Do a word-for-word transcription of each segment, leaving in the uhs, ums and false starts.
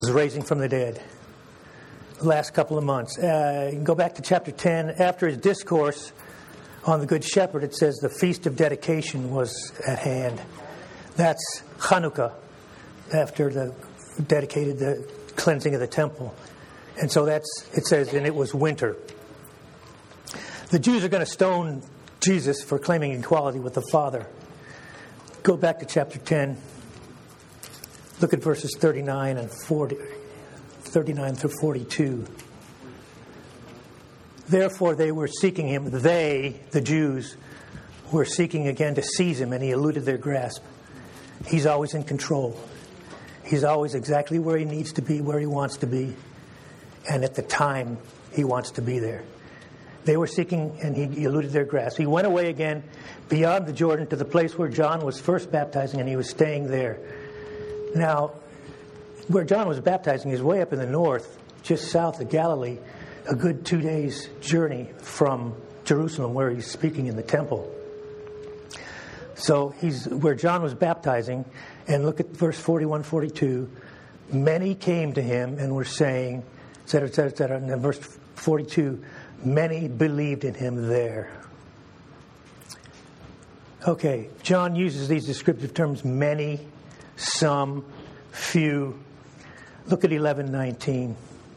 was raising from the dead. The last couple of months. Uh, you can go back to chapter ten. After his discourse on the Good Shepherd, it says the Feast of Dedication was at hand. That's Hanukkah, after the dedicated the cleansing of the temple. And so that's, it says, and it was winter. The Jews are going to stone Jesus for claiming equality with the Father. Go back to chapter ten. Look at verses thirty-nine and forty, thirty-nine through forty-two. Therefore they were seeking him. They, the Jews, were seeking again to seize him, and he eluded their grasp. He's always in control. He's always exactly where he needs to be, where he wants to be, and at the time he wants to be there. They were seeking, and he eluded their grasp. He went away again beyond the Jordan to the place where John was first baptizing, and he was staying there. Now, where John was baptizing is way up in the north, just south of Galilee, a good two days' journey from Jerusalem, where he's speaking in the temple. So he's where John was baptizing, and look at verse forty-one, forty-two. Many came to him and were saying, et cetera, et cetera, et cetera. And then verse forty-two, many believed in him there. Okay, John uses these descriptive terms, many, some, few. Look at eleven nineteen.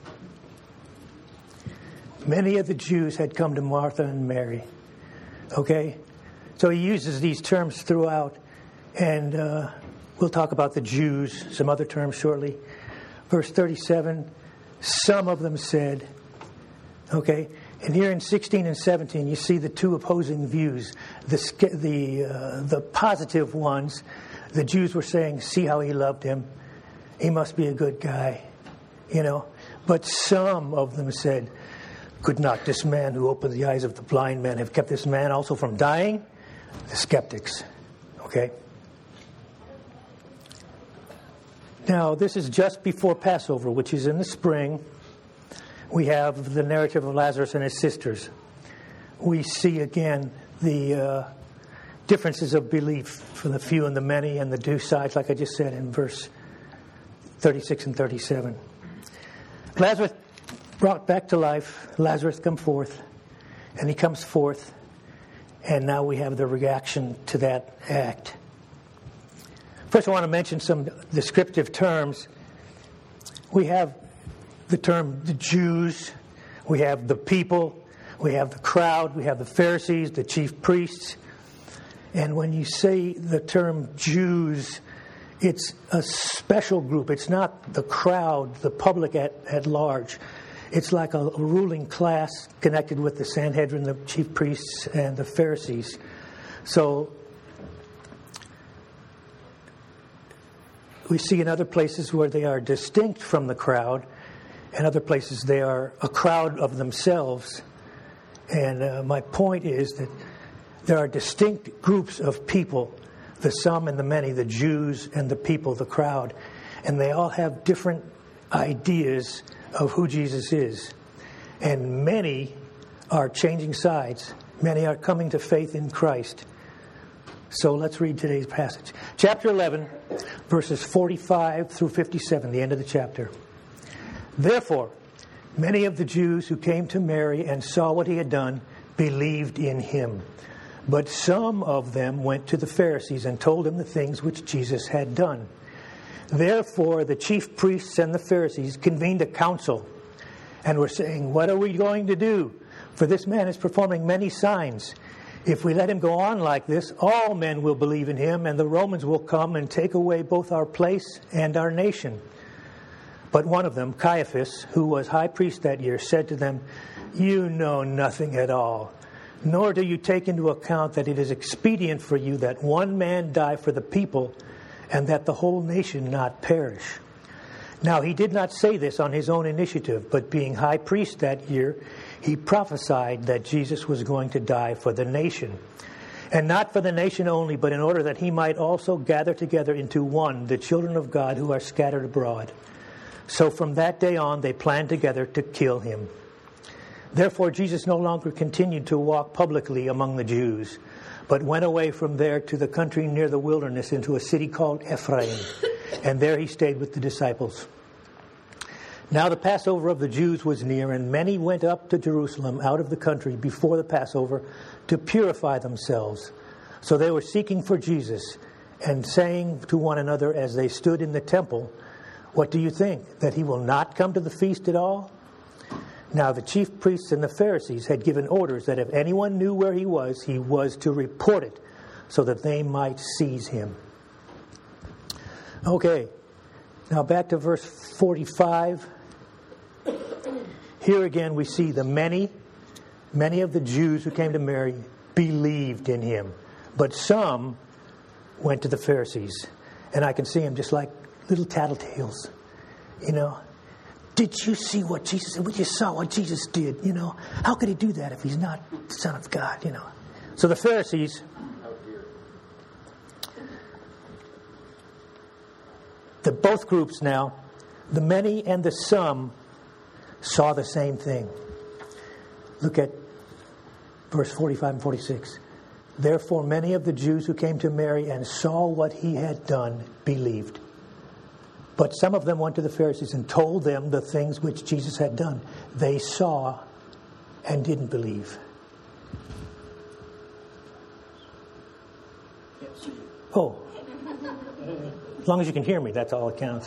Many of the Jews had come to Martha and Mary. Okay? So he uses these terms throughout, and uh, we'll talk about the Jews, some other terms shortly. Verse thirty-seven, some of them said, okay, and here in sixteen and seventeen, you see the two opposing views. The the uh, the positive ones, the Jews were saying, see how he loved him. He must be a good guy, you know. But some of them said, could not this man who opened the eyes of the blind man have kept this man also from dying? The skeptics, okay. Now, this is just before Passover, which is in the spring. We have the narrative of Lazarus and his sisters. We see again the uh, differences of belief for the few and the many and the two sides, like I just said in verse thirty-six and thirty-seven. Lazarus brought back to life. Lazarus come forth, and he comes forth, and now we have the reaction to that act. First, I want to mention some descriptive terms. We have the term the Jews, we have the people, we have the crowd, we have the Pharisees, the chief priests. And when you say the term Jews, it's a special group. It's not the crowd, the public at, at large. It's like a, a ruling class connected with the Sanhedrin, the chief priests, and the Pharisees. So we see in other places where they are distinct from the crowd, and other places they are a crowd of themselves. And uh, my point is that there are distinct groups of people, the some and the many, the Jews and the people, the crowd, and they all have different ideas of who Jesus is. And many are changing sides. Many are coming to faith in Christ. So let's read today's passage. Chapter eleven, verses forty-five through fifty-seven, the end of the chapter. Therefore, many of the Jews who came to Mary and saw what he had done believed in him. But some of them went to the Pharisees and told them the things which Jesus had done. Therefore, the chief priests and the Pharisees convened a council and were saying, what are we going to do? For this man is performing many signs. If we let him go on like this, all men will believe in him, and the Romans will come and take away both our place and our nation. But one of them, Caiaphas, who was high priest that year, said to them, you know nothing at all, nor do you take into account that it is expedient for you that one man die for the people, and that the whole nation not perish. Now he did not say this on his own initiative, but being high priest that year, he prophesied that Jesus was going to die for the nation. And not for the nation only, but in order that he might also gather together into one the children of God who are scattered abroad. So from that day on they planned together to kill him. Therefore Jesus no longer continued to walk publicly among the Jews, but went away from there to the country near the wilderness into a city called Ephraim. And there he stayed with the disciples. Now the Passover of the Jews was near, and many went up to Jerusalem out of the country before the Passover to purify themselves. So they were seeking for Jesus and saying to one another as they stood in the temple, "What do you think, that he will not come to the feast at all?" Now the chief priests and the Pharisees had given orders that if anyone knew where he was, he was to report it so that they might seize him. Okay, now back to verse forty-five. Here again we see the many, many of the Jews who came to Mary believed in him. But some went to the Pharisees. And I can see them just like little tattletales. You know, did you see what Jesus did? We just saw what Jesus did, you know. How could he do that if he's not the Son of God, you know? So the Pharisees, the both groups now, the many and the some, saw the same thing. Look at verse forty-five and forty-six. Therefore many of the Jews who came to Mary and saw what he had done believed. But some of them went to the Pharisees and told them the things which Jesus had done. They saw and didn't believe. Oh. As long as you can hear me, that's all that counts.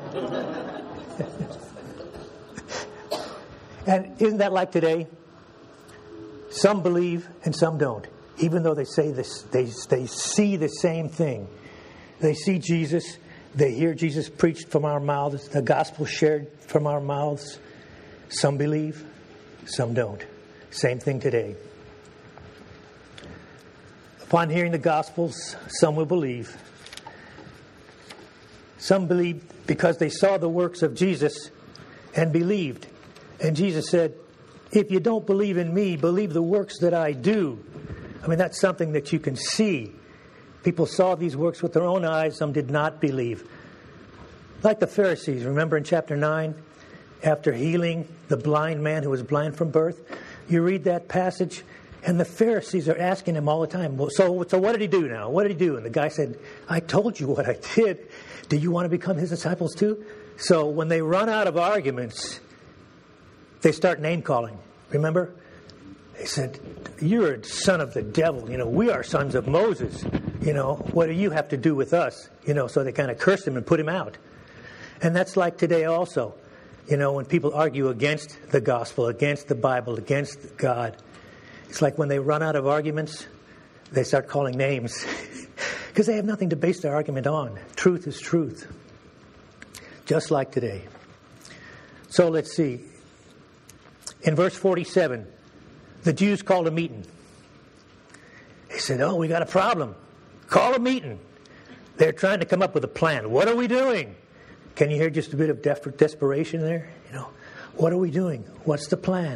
And isn't that like today? Some believe and some don't. Even though they say this, they, they see the same thing. They see Jesus. They hear Jesus preached from our mouths. The gospel shared from our mouths. Some believe, some don't. Same thing today. Upon hearing the gospels, some will believe. Some believe because they saw the works of Jesus and believed. And Jesus said, if you don't believe in me, believe the works that I do. I mean, that's something that you can see. People saw these works with their own eyes. Some did not believe. Like the Pharisees, remember in chapter nine, after healing the blind man who was blind from birth, you read that passage, and the Pharisees are asking him all the time, well, so, so what did he do now? What did he do? And the guy said, I told you what I did. Do you want to become his disciples too? So when they run out of arguments, they start name-calling. Remember? They said, you're a son of the devil. You know, we are sons of Moses. You know, what do you have to do with us? You know, so they kind of cursed him and put him out. And that's like today also. You know, when people argue against the gospel, against the Bible, against God, it's like when they run out of arguments, they start calling names. Because they have nothing to base their argument on. Truth is truth. Just like today. So let's see. In verse forty-seven, the Jews called a meeting. They said, oh, we got a problem. Call a meeting. They're trying to come up with a plan. What are we doing? Can you hear just a bit of desper- desperation there? You know, what are we doing? What's the plan?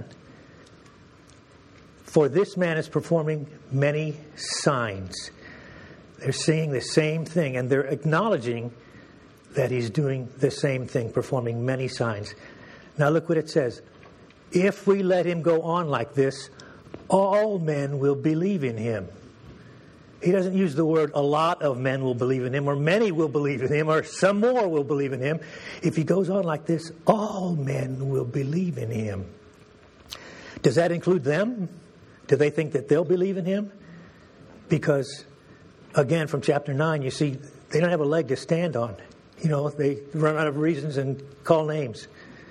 For this man is performing many signs. They're seeing the same thing, and they're acknowledging that he's doing the same thing, performing many signs. Now look what it says. If we let him go on like this, all men will believe in him. He doesn't use the word a lot of men will believe in him, or many will believe in him, or some more will believe in him. If he goes on like this, all men will believe in him. Does that include them? Do they think that they'll believe in him? Because, again, from chapter nine, you see, they don't have a leg to stand on. You know, they run out of reasons and call names.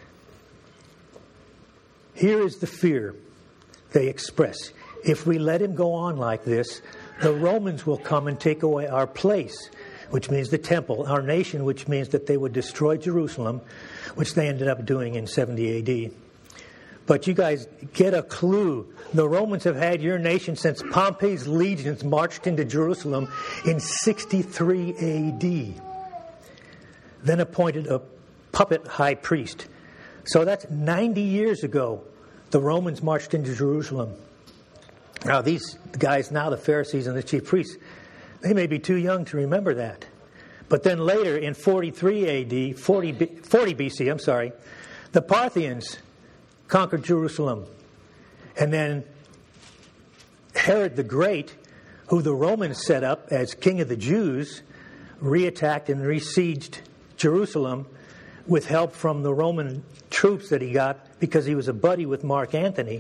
Here is the fear they express. If we let him go on like this, the Romans will come and take away our place, which means the temple, our nation, which means that they would destroy Jerusalem, which they ended up doing in seventy A D. But you guys get a clue. The Romans have had your nation since Pompey's legions marched into Jerusalem in sixty-three A D. Then appointed a puppet high priest. So that's ninety years ago, the Romans marched into Jerusalem. Now these guys, now the Pharisees and the chief priests, they may be too young to remember that. But then later in forty-three A D, forty, forty B C, I'm sorry, the Parthians conquered Jerusalem. And then Herod the Great, who the Romans set up as king of the Jews, reattacked and besieged Jerusalem. with help from the Roman troops that he got because he was a buddy with Mark Antony.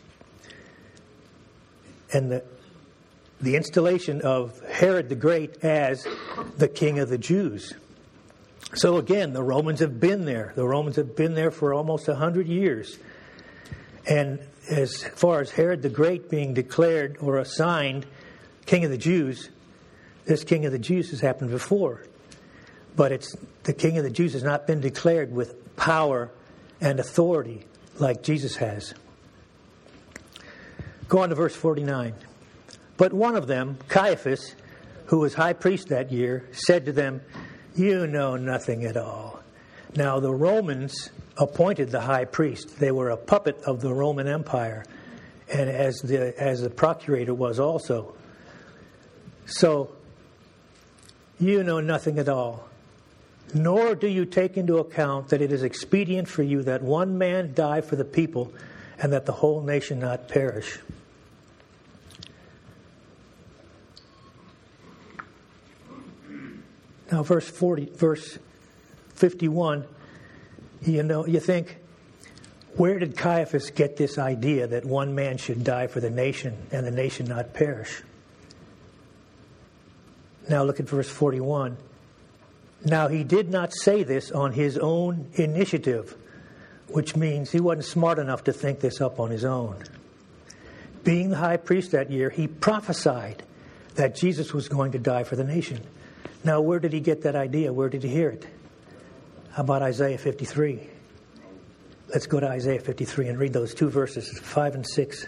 And the, the installation of Herod the Great as the king of the Jews. So again, the Romans have been there. The Romans have been there for almost a hundred years. And as far as Herod the Great being declared or assigned king of the Jews, this king of the Jews has happened before. But it's the king of the Jews has not been declared with power and authority like Jesus has. Go on to verse forty-nine. But one of them, Caiaphas, who was high priest that year, said to them, "You know nothing at all." Now the Romans appointed the high priest. They were a puppet of the Roman Empire, and as the as the procurator was also. So, you know nothing at all, nor do you take into account that it is expedient for you that one man die for the people, and that the whole nation not perish. Now, verse forty, verse fifty-one. You know, you think, where did Caiaphas get this idea that one man should die for the nation and the nation not perish? Now look at verse forty-one. Now he did not say this on his own initiative, which means he wasn't smart enough to think this up on his own. Being the high priest that year, he prophesied that Jesus was going to die for the nation. Now where did he get that idea? Where did he hear it? How about Isaiah fifty-three? Let's go to Isaiah fifty-three and read those two verses, five and six.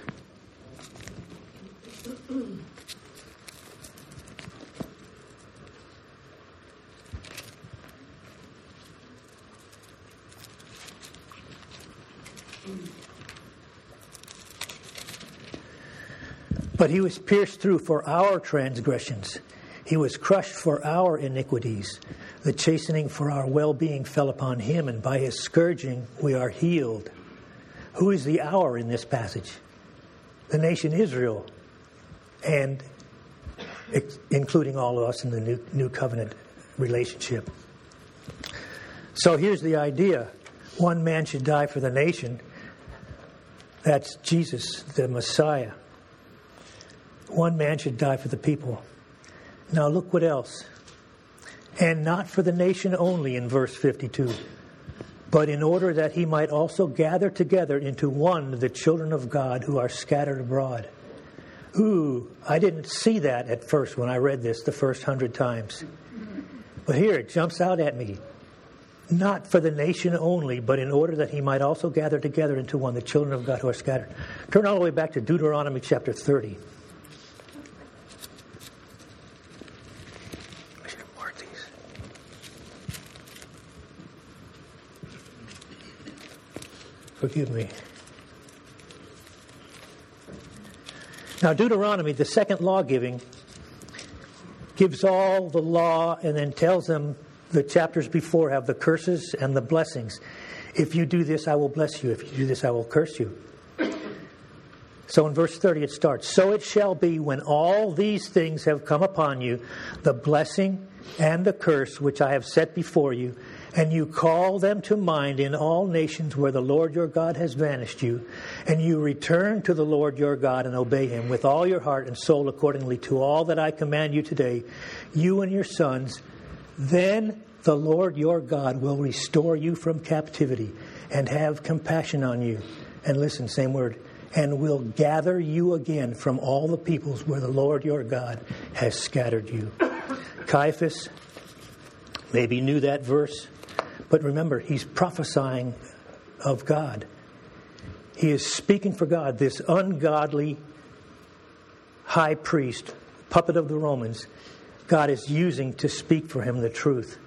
But he was pierced through for our transgressions. He was crushed for our iniquities. The chastening for our well-being fell upon him, and by his scourging we are healed. Who is the our in this passage? The nation Israel, and including all of us in the new, new covenant relationship. So here's the idea. One man should die for the nation. That's Jesus, the Messiah. One man should die for the people. Now look what else. And not for the nation only in verse fifty-two, but in order that he might also gather together into one the children of God who are scattered abroad. Ooh, I didn't see that at first when I read this the first hundred times. But here it jumps out at me. Not for the nation only, but in order that he might also gather together into one the children of God who are scattered. Turn all the way back to Deuteronomy chapter thirty. Forgive me. Now, Deuteronomy, the second law giving, gives all the law and then tells them the chapters before have the curses and the blessings. If you do this, I will bless you. If you do this, I will curse you. So in verse thirty it starts, "So it shall be when all these things have come upon you, the blessing and the curse which I have set before you, and you call them to mind in all nations where the Lord your God has banished you, and you return to the Lord your God and obey him with all your heart and soul accordingly to all that I command you today, you and your sons, then the Lord your God will restore you from captivity and have compassion on you." And listen, same word. "And will gather you again from all the peoples where the Lord your God has scattered you." Caiaphas maybe knew that verse. But remember, he's prophesying of God. He is speaking for God. This ungodly high priest, puppet of the Romans, God is using to speak for him the truth.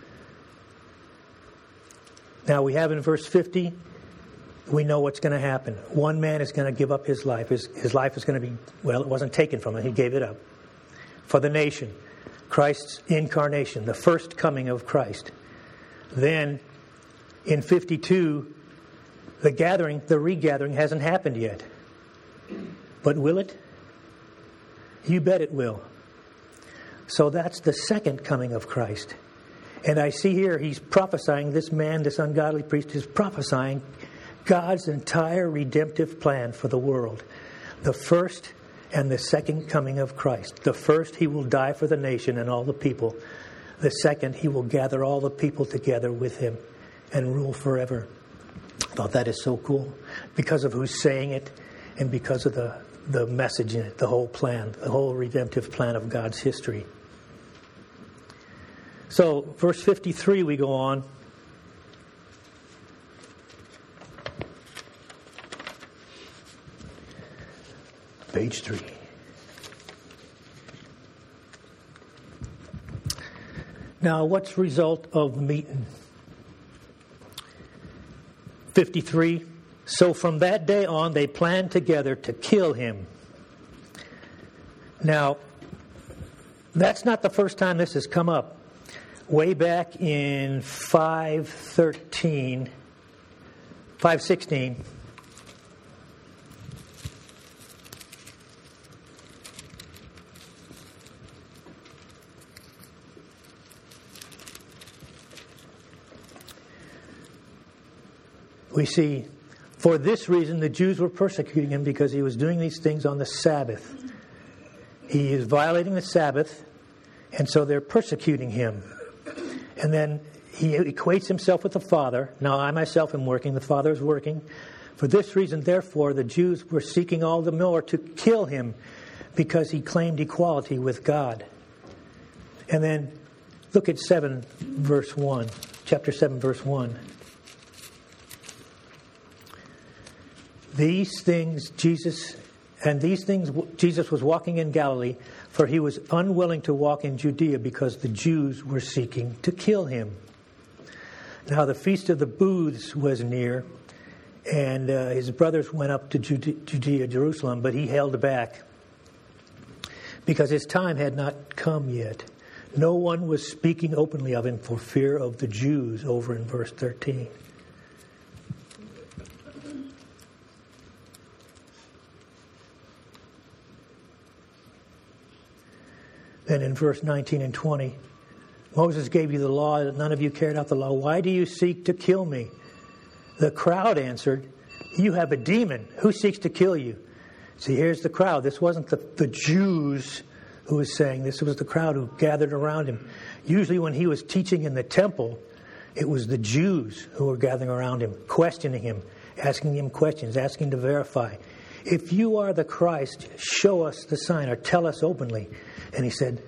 Now we have in verse fifty, we know what's going to happen. One man is going to give up his life. His, his life is going to be, well, it wasn't taken from him. He gave it up. For the nation, Christ's incarnation, the first coming of Christ. Then in fifty-two, the gathering, the regathering hasn't happened yet. But will it? You bet it will. So that's the second coming of Christ. And I see here he's prophesying, this man, this ungodly priest is prophesying God's entire redemptive plan for the world. The first and the second coming of Christ. The first, he will die for the nation and all the people. The second, he will gather all the people together with him and rule forever. I thought that is so cool because of who's saying it and because of the, the message in it, the whole plan, the whole redemptive plan of God's history. So, verse fifty-three, we go on. Page three. Now, what's the result of the meeting? fifty-three. So from that day on, they planned together to kill him. Now, that's not the first time this has come up. Way back in five thirteen, five sixteen, we see, for this reason the Jews were persecuting him because he was doing these things on the Sabbath. He is violating the Sabbath, and so they're persecuting him. And then he equates himself with the Father. Now I myself am working, the Father is working. For this reason, therefore, the Jews were seeking all the more to kill him because he claimed equality with God. And then look at seven, verse one. Chapter seven, verse one. These things Jesus, and these things Jesus was walking in Galilee, for he was unwilling to walk in Judea because the Jews were seeking to kill him. Now the Feast of the Booths was near, and uh, his brothers went up to Judea, Jerusalem, but he held back because his time had not come yet. No one was speaking openly of him for fear of the Jews, over in verse thirteen. Then in verse nineteen and twenty, Moses gave you the law, that none of you carried out the law. Why do you seek to kill me? The crowd answered, you have a demon. Who seeks to kill you? See, here's the crowd. This wasn't the, the Jews who was saying this. It was the crowd who gathered around him. Usually when he was teaching in the temple, it was the Jews who were gathering around him, questioning him, asking him questions, asking to verify. If you are the Christ, show us the sign or tell us openly. And he said,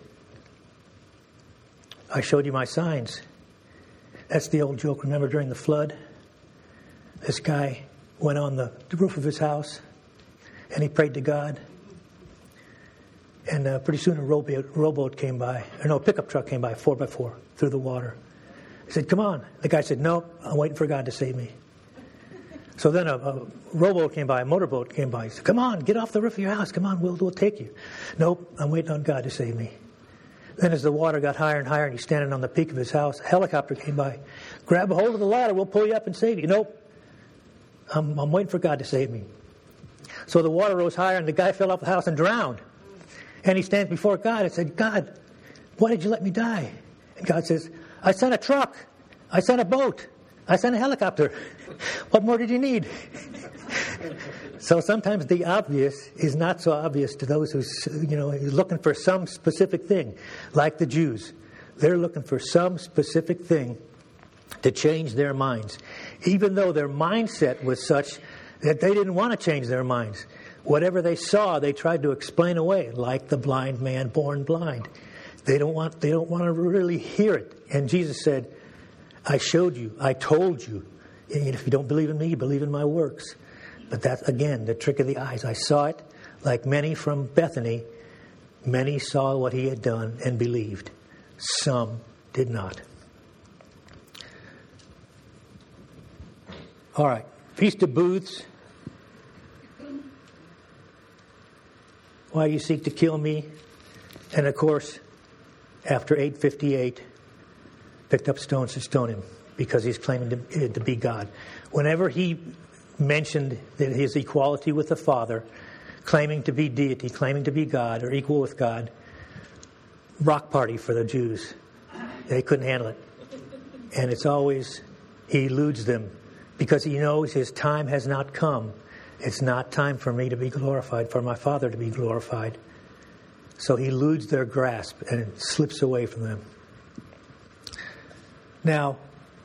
I showed you my signs. That's the old joke. Remember during the flood? This guy went on the roof of his house and he prayed to God. And uh, pretty soon a rowboat, rowboat came by. Or no, a pickup truck came by, four by four, through the water. He said, come on. The guy said, no, I'm waiting for God to save me. So then a, a rowboat came by, a motorboat came by. He said, come on, get off the roof of your house. Come on, we'll, we'll take you. Nope, I'm waiting on God to save me. Then as the water got higher and higher and he's standing on the peak of his house, a helicopter came by. Grab a hold of the ladder, we'll pull you up and save you. Nope, I'm, I'm waiting for God to save me. So the water rose higher and the guy fell off the house and drowned. And he stands before God and said, God, why did you let me die? And God says, I sent a truck. I sent a boat. I sent a helicopter. What more did you need? So sometimes the obvious is not so obvious to those who, you know, are looking for some specific thing, like the Jews. They're looking for some specific thing to change their minds, even though their mindset was such that they didn't want to change their minds. Whatever they saw, they tried to explain away, like the blind man born blind. They don't want, they don't want to really hear it. And Jesus said, I showed you, I told you. And if you don't believe in me, believe in my works. But that's, again, the trick of the eyes. I saw it, like many from Bethany. Many saw what he had done and believed. Some did not. All right, Feast of Booths. Why you seek to kill me? And of course, after eight fifty-eight, picked up stones to stone him because he's claiming to, to be God. Whenever he mentioned that his equality with the Father, claiming to be deity, claiming to be God or equal with God, rock party for the Jews. They couldn't handle it. And it's always, he eludes them because he knows his time has not come. It's not time for me to be glorified, for my Father to be glorified. So he eludes their grasp and slips away from them. Now,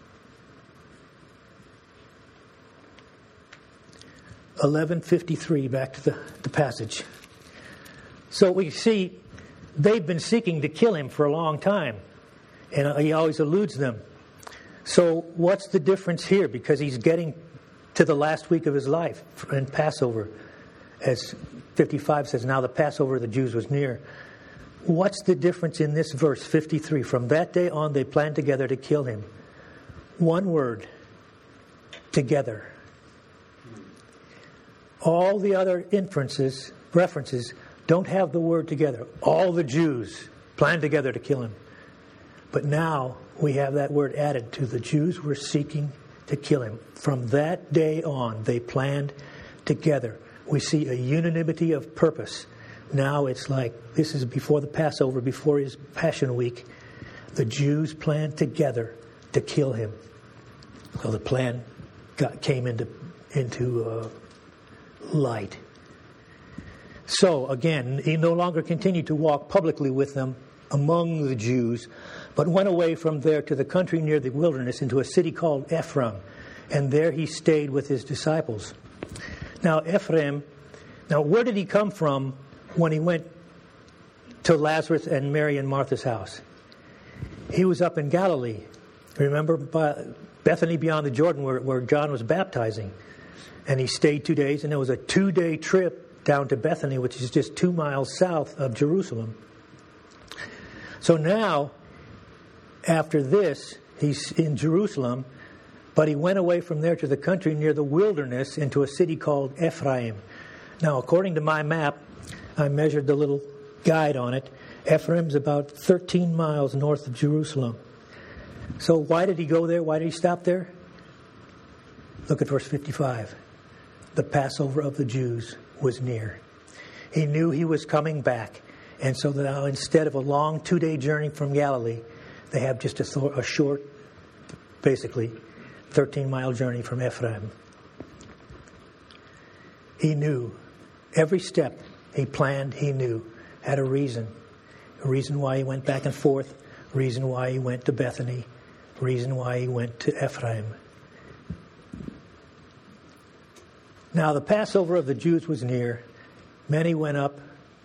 eleven fifty-three, back to the, the passage. So we see they've been seeking to kill him for a long time, and he always eludes them. So what's the difference here? Because he's getting to the last week of his life in Passover. As fifty-five says, now the Passover of the Jews was near. What's the difference in this verse, fifty-three? From that day on, they planned together to kill him. One word, together. All the other inferences, references, don't have the word together. All the Jews planned together to kill him. But now we have that word added to the Jews were seeking to kill him. From that day on, they planned together. We see a unanimity of purpose. Now it's like, this is before the Passover, before his Passion Week. The Jews planned together to kill him. So the plan got, came into, into uh, light. So again, he no longer continued to walk publicly with them among the Jews, but went away from there to the country near the wilderness into a city called Ephraim. And there he stayed with his disciples. Now Ephraim, now where did he come from when he went to Lazarus and Mary and Martha's house? He was up in Galilee. Remember, by Bethany beyond the Jordan where, where John was baptizing. And he stayed two days, and it was a two-day trip down to Bethany, which is just two miles south of Jerusalem. So now, after this, he's in Jerusalem, but he went away from there to the country near the wilderness into a city called Ephraim. Now, according to my map, I measured the little guide on it. Ephraim's about thirteen miles north of Jerusalem. So why did he go there? Why did he stop there? Look at verse fifty-five. The Passover of the Jews was near. He knew he was coming back. And so now instead of a long two-day journey from Galilee, they have just a, th- a short, basically, thirteen-mile journey from Ephraim. He knew every step he planned, he knew, had a reason. A reason why he went back and forth, a reason why he went to Bethany, a reason why he went to Ephraim. Now the Passover of the Jews was near. Many went up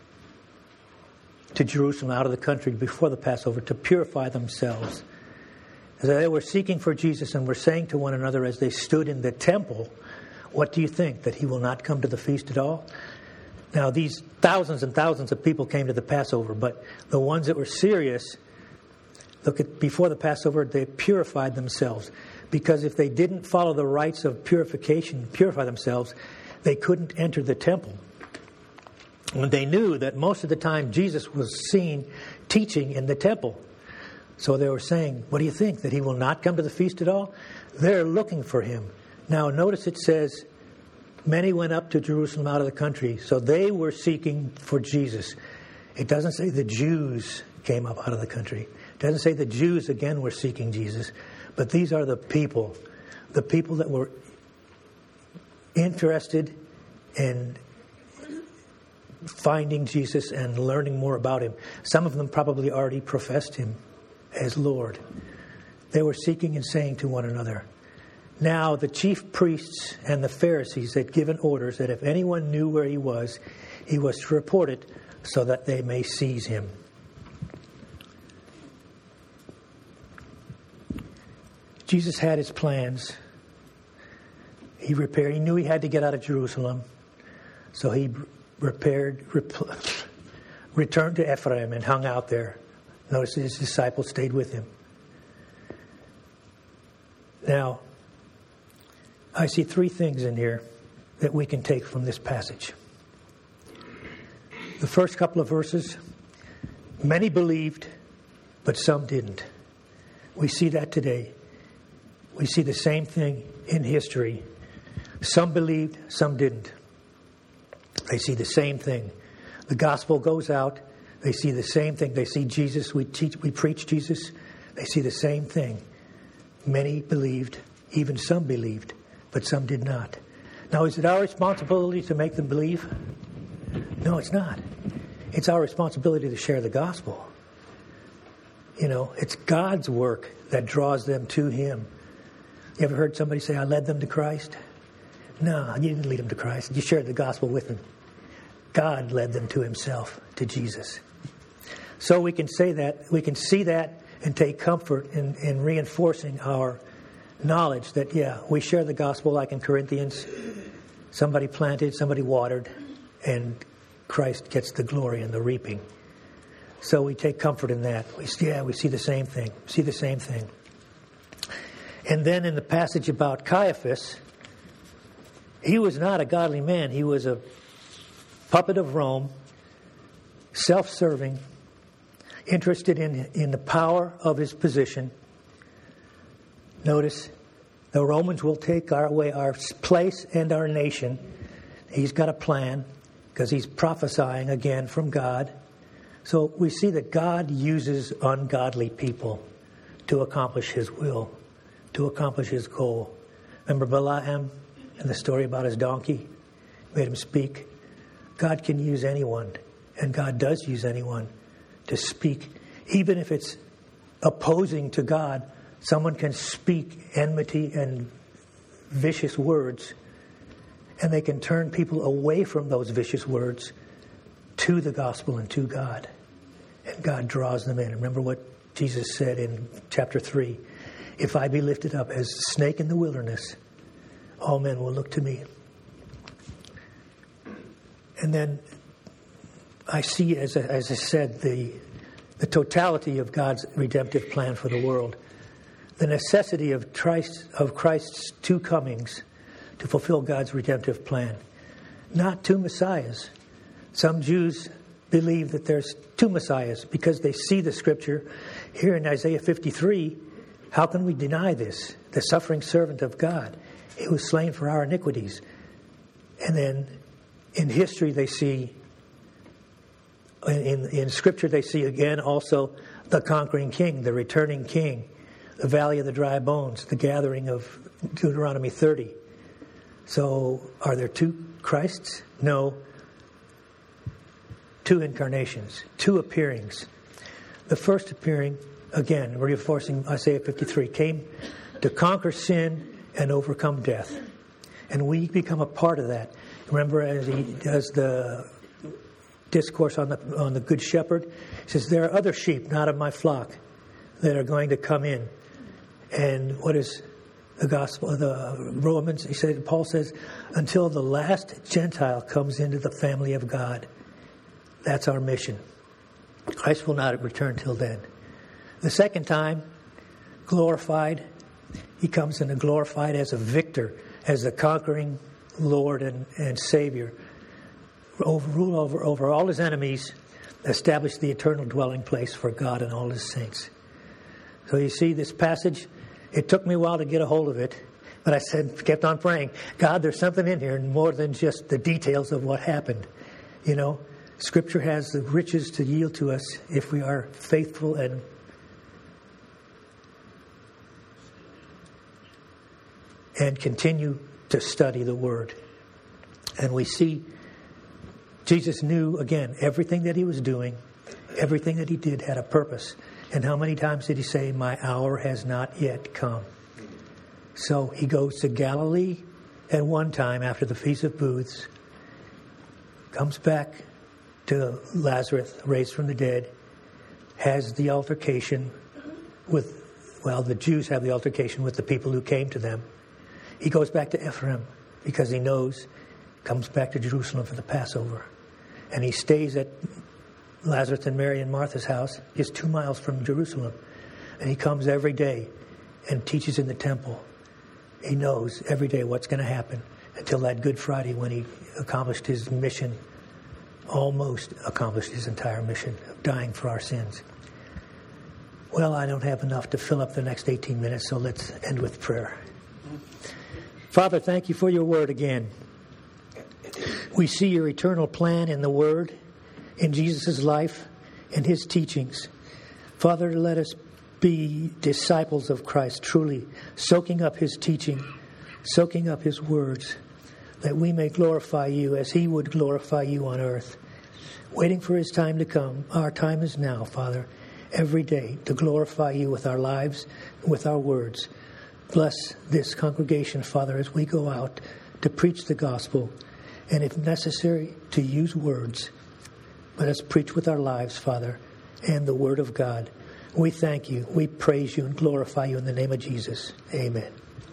to Jerusalem out of the country before the Passover to purify themselves. As they were seeking for Jesus and were saying to one another as they stood in the temple, what do you think, that he will not come to the feast at all? Now these thousands and thousands of people came to the Passover, but the ones that were serious, look at before the Passover, they purified themselves. Because if they didn't follow the rites of purification, purify themselves, they couldn't enter the temple. And they knew that most of the time Jesus was seen teaching in the temple. So they were saying, what do you think, that he will not come to the feast at all? They're looking for him. Now notice it says, many went up to Jerusalem out of the country. So they were seeking for Jesus. It doesn't say the Jews came up out of the country. It doesn't say the Jews again were seeking Jesus. But these are the people, the people that were interested in finding Jesus and learning more about him. Some of them probably already professed him as Lord. They were seeking and saying to one another. Now the chief priests and the Pharisees had given orders that if anyone knew where he was, he was to report it so that they may seize him. Jesus had his plans. He repaired. He knew he had to get out of Jerusalem. So he repaired, rep, returned to Ephraim and hung out there. Notice his disciples stayed with him. Now, I see three things in here that we can take from this passage. The first couple of verses, many believed, but some didn't. We see that today. We see the same thing in history. Some believed, some didn't. They see the same thing. The gospel goes out. They see the same thing. They see Jesus. We teach, we preach Jesus. They see the same thing. Many believed, even some believed, but some did not. Now, is it our responsibility to make them believe? No, it's not. It's our responsibility to share the gospel. You know, it's God's work that draws them to Him. You ever heard somebody say, I led them to Christ? No, you didn't lead them to Christ. You shared the gospel with them. God led them to Himself, to Jesus. So we can say that, we can see that and take comfort in, in reinforcing our knowledge that, yeah, we share the gospel like in Corinthians. Somebody planted, somebody watered, and Christ gets the glory and the reaping. So we take comfort in that. We see, yeah, we see the same thing. See the same thing. And then in the passage about Caiaphas, he was not a godly man. He was a puppet of Rome, self-serving, interested in, in the power of his position. Notice, the Romans will take our, away our place and our nation. He's got a plan because he's prophesying again from God. So we see that God uses ungodly people to accomplish His will, to accomplish His goal. Remember Balaam and the story about his donkey? Made him speak. God can use anyone, and God does use anyone to speak. Even if it's opposing to God, someone can speak enmity and vicious words, and they can turn people away from those vicious words to the gospel and to God. And God draws them in. Remember what Jesus said in chapter three. If I be lifted up as a snake in the wilderness, all men will look to me. And then I see, as I, as I said, the, the totality of God's redemptive plan for the world. The necessity of Christ, of Christ's two comings to fulfill God's redemptive plan. Not two messiahs. Some Jews believe that there's two messiahs because they see the scripture here in Isaiah fifty-three. How can we deny this? The suffering servant of God. He was slain for our iniquities. And then in history they see, in, in scripture they see again also the conquering king, the returning king, the valley of the dry bones, the gathering of Deuteronomy thirty. So are there two Christs? No. Two incarnations, two appearings. The first appearing, again, reinforcing Isaiah fifty-three, came to conquer sin and overcome death. And we become a part of that. Remember, as he does the discourse on the on the Good Shepherd, he says, there are other sheep, not of my flock, that are going to come in. And what is the gospel, the Romans, he said, Paul says, until the last Gentile comes into the family of God. That's our mission. Christ will not return till then. The second time, glorified, he comes in a glorified as a victor, as the conquering Lord and, and Savior. Over, rule over, over all his enemies, establish the eternal dwelling place for God and all his saints. So you see this passage, it took me a while to get a hold of it, but I said, kept on praying, God, there's something in here more than just the details of what happened. You know, Scripture has the riches to yield to us if we are faithful and and continue to study the Word. And we see Jesus knew, again, everything that he was doing, everything that he did had a purpose. And how many times did he say, my hour has not yet come? So he goes to Galilee at one time after the Feast of Booths, comes back to Lazarus, raised from the dead, has the altercation with, well, the Jews have the altercation with the people who came to them. He goes back to Ephraim because he knows, comes back to Jerusalem for the Passover. And he stays at Lazarus and Mary and Martha's house, just two miles from Jerusalem. And he comes every day and teaches in the temple. He knows every day what's going to happen until that Good Friday when he accomplished his mission, almost accomplished his entire mission of dying for our sins. Well, I don't have enough to fill up the next eighteen minutes, so let's end with prayer. Father, thank you for your word again. We see your eternal plan in the word, in Jesus' life, in his teachings. Father, let us be disciples of Christ, truly soaking up His teaching, soaking up His words, that we may glorify You as He would glorify You on earth. Waiting for His time to come. Our time is now, Father, every day to glorify You with our lives, with our words. Bless this congregation, Father, as we go out to preach the gospel, and if necessary, to use words. Let us preach with our lives, Father, and the Word of God. We thank You, we praise You, and glorify You in the name of Jesus. Amen.